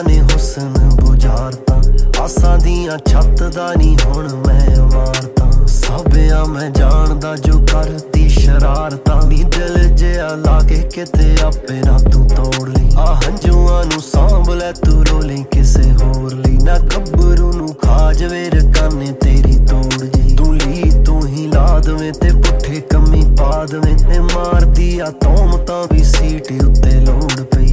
ने हुसन बुझारता आसां दियां छत दा नी हुण मैं मारता साबिया मैं जानदा जो करती शरारता नी दिल जिहा लागे किते आपे ना तू तोड़ ली आ हंजुआं नू सांभ लै तू रोली किसे होर ली ना गब्बरू नू खा जवे रकाने तेरी तोड़ जी तू ली तू ही ला दवें ते पुट्ठे कम्मी पा दवें ते मार दिया तोमतां भी सीट उत्ते लोड़ पई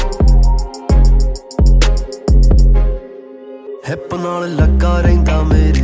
हिप नाल लगा रहिंदा मेरे